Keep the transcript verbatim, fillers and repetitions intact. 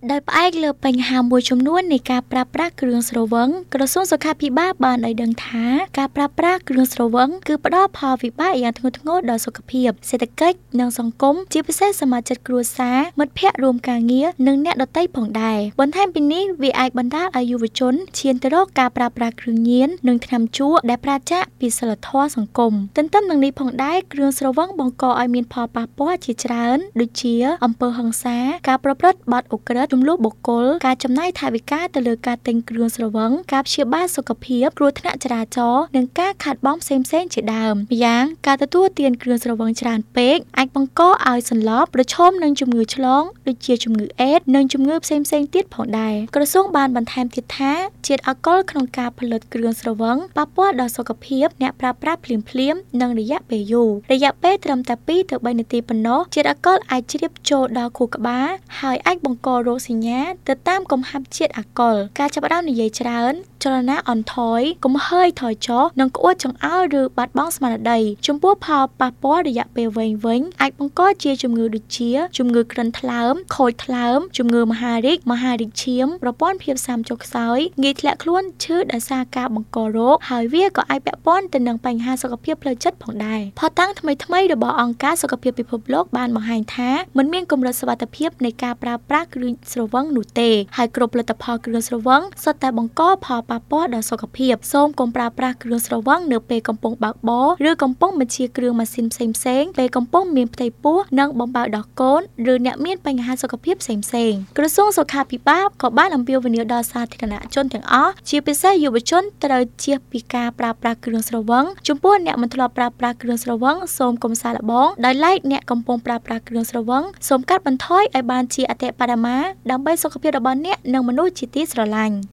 ដោយផ្អែកលើបញ្ហាមួយចំនួននៃការប្រើប្រាស់គ្រឿងស្រវឹងក្រសួងសុខាភិបាលបានឲ្យដឹងថាការប្រើប្រាស់គ្រឿងស្រវឹងគឺផ្ដល់ផលវិបាកយ៉ាងធ្ងន់ធ្ងរដល់សុខភាពសេដ្ឋកិច្ចនិងសង្គមជាពិសេសសមាជិកគ្រួសារមិត្តភ័ក្តិរួមការងារនិងអ្នកដទៃផងដែរបន្ថែមពីនេះវាអាចបណ្ដាលឲ្យយុវជនឈានទៅរកការប្រើប្រាស់គ្រឿងញៀននិងថ្នាំជក់ដែលប្រាចាកពីសីលធម៌សង្គមទន្ទឹមនឹងនេះផងដែរគ្រឿងស្រវឹងបង្កឲ្យមានផលប៉ះពាល់ជាច្រើនដូចជាអំពើហិង្សាការប្រព្រឹត្តបទឧក្រិដ្ឋ ចំនួនបុគ្គលការចំណាយថវិកាទៅលើការទិញគ្រឿងស្រវឹងការព្យាបាលសុខភាពគ្រោះថ្នាក់ចរាចរណ៍និងការខាតបង់ផ្សេងៗជាដើមម្យ៉ាងការទទួលទានគ្រឿងស្រវឹងច្រើនពេកអាចបង្កឲ្យសន្លប់ប្រឈមនឹងជំងឺឆ្លងដូចជាជំងឺអេដស៍និងជំងឺផ្សេងៗទៀតផងដែរក្រសួងបានបន្ថែមទៀតថាជាតិអាល់កុលក្នុងការផលិតគ្រឿងស្រវឹងប៉ះពាល់ដល់សុខភាពអ្នកប្រើប្រាស់ភ្លាមៗនិងរយៈពេលយូររយៈពេលត្រឹមតែពីរទៅបីនាទីប៉ុណ្ណោះជាតិអាល់កុលអាចជ្រាបចូលដល់ខួរក្បាលហើយអាចបង្ករោគសញ្ញាទៅតាមកំហាប់ជាតិអាល់កុលការចាប់ផ្ដើមនិយាយច្រើនចលនាអន់ថយគំហើញថយចុះនិងក្អួតចង្អោរឬបាត់បង់ស្មារតីចំពោះផលប៉ះពាល់រយៈពេលវែងវិញអាចបង្កជាជំងឺដូចជាជំងឺក្រិនថ្លើមខូចថ្លើមជំងឺមហារីកមហារីកឈាមប្រព័ន្ធភាពស៊ាំចុះខ្សោយងាយធ្លាក់ខ្លួនឈឺដោយសារការបង្ករោគហើយវាក៏អាចពាក់ព័ន្ធទៅនឹងបញ្ហាសុខភាពផ្លូវចិត្តផងដែរផតតាំងថ្មីៗរបស់អង្គការសុខភាពពិភពលោកបានបង្ហាញថាមិនមានកម្រិតសុវត្ថិភាពនៃការប្រើប្រាស់គ្រឿងស្រវឹងនោះទេហើយគ្រប់ផលិតផលគ្រឿងស្រវឹងសុទ្ធតែបង្កផលប៉ះពាល់ដល់សុខភាពសូមកុំប្រើប្រាស់គ្រឿងស្រវឹងនៅពេលកំពុងបើកបរឬកំពុងបញ្ជាគ្រឿងម៉ាស៊ីនផ្សេងៗពេលកំពុងមានផ្ទៃពោះនិងបំបៅដោះកូនឬអ្នកមានបញ្ហាសុខភាពផ្សេងៗក្រសួងសុខាភិបាលក៏បានអំពាវនាវដល់សាធារណជនទាំងអស់ជាពិសេសយុវជនត្រូវជៀសពីការប្រើប្រាស់គ្រឿងស្រវឹងចំពោះអ្នកមិនធ្លាប់ប្រើប្រាស់គ្រឿងស្រវឹងសូមកុំសាកល្បងដោយឡែកអ្នកកំពុងប្រើប្រាស់គ្រឿងស្រវឹងសូមកាត់បន្ថយឲ្យបានជាអតិបរមាដើម្បីសុខភាពរបស់អ្នកនិងមនុស្សជាទីស្រឡាញ់